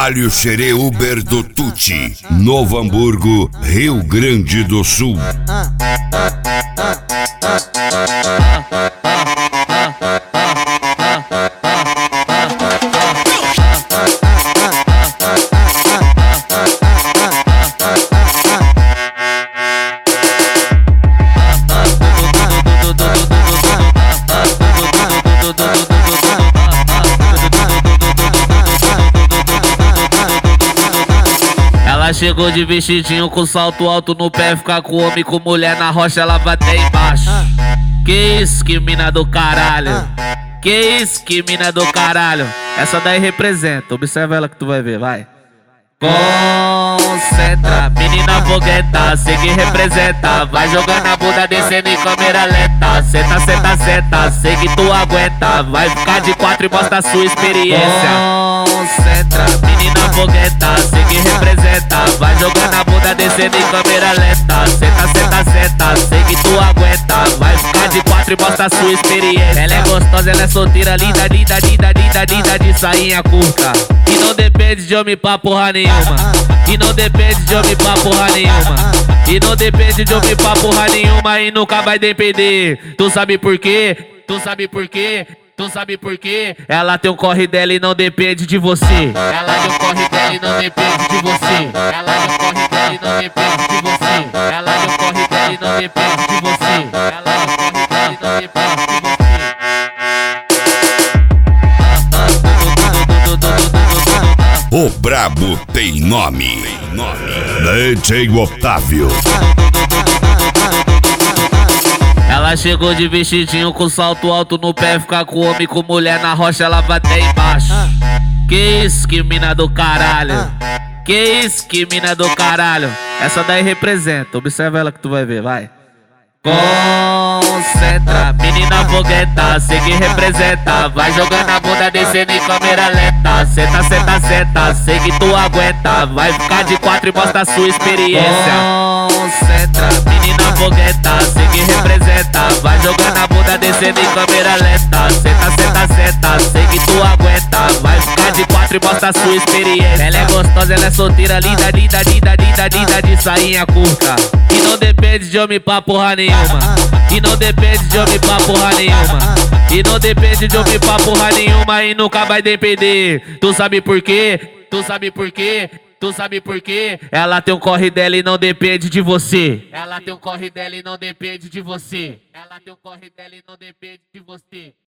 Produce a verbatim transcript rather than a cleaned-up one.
Trabalho Xerê Uber do Tuti, Novo Hamburgo, Rio Grande do Sul. Ela chegou de vestidinho com salto alto no pé, ficar com homem, com mulher na rocha, ela vai até embaixo. Que isso, que mina do caralho. Que isso, que mina do caralho. Essa daí representa, observa ela que tu vai ver, vai. Concentra, menina fogueta, cê que representa. Vai jogando a bunda, descendo em câmera lenta. Senta, senta, senta, cê que tu aguenta. Vai ficar de quatro e mostra a sua experiência. Concentra, menina fogueta, cê que representa. Vai jogando a bunda, descendo em câmera lenta. Senta, senta, senta, cê que tu aguenta. Vai ficar de quatro e mostra a sua experiência. Ela é gostosa, ela é solteira, linda, linda, linda, linda, linda, de sainha curta. E não depende de homem pra porra nenhuma. E não depende de homem pra porra nenhuma. E não depende de homem pra porra nenhuma. E nunca vai depender. Tu sabe por quê? Tu sabe por quê? Tu sabe por quê? Ela tem um corre dela e não depende de você. Ela tem um corre dela e não depende de você. Ela tem um corre dela e não depende de você. Ela tem um corre dela e não depende de você. Ela tem um corre dela e não depende de você. O brabo tem nome. D J Otávio. Ela chegou de vestidinho com salto alto no pé, ficar com homem, com mulher na rocha, ela vai até embaixo. Que isso, que mina do caralho. Que isso, que mina do caralho. Essa daí representa, observa ela que tu vai ver, vai. Concentra, menina fogueta, cê que representa. Vai jogando a bunda, descendo em câmera lenta. Senta, senta, senta, cê que tu aguenta. Vai ficar de quatro e mostra a sua experiência. Concentra, menina fogueta, cê que representa. Vai jogando a bunda, descendo em câmera lenta. Senta, senta, senta, cê que tu aguenta. Vai ficar de quatro e mostra a sua experiência. Ela é gostosa, ela é solteira, linda, linda, linda, linda, linda, de sainha curta. E não depende de homem pra porra nenhuma. E não depende de homem pra porra nenhuma. E não depende de homem pra porra nenhuma. E nunca vai depender. Tu sabe por quê? Tu sabe por quê? Tu sabe por quê? Ela tem um corre dela e não depende de você. Ela tem um corre dela e não depende de você. Ela tem um corre dela e não depende de você.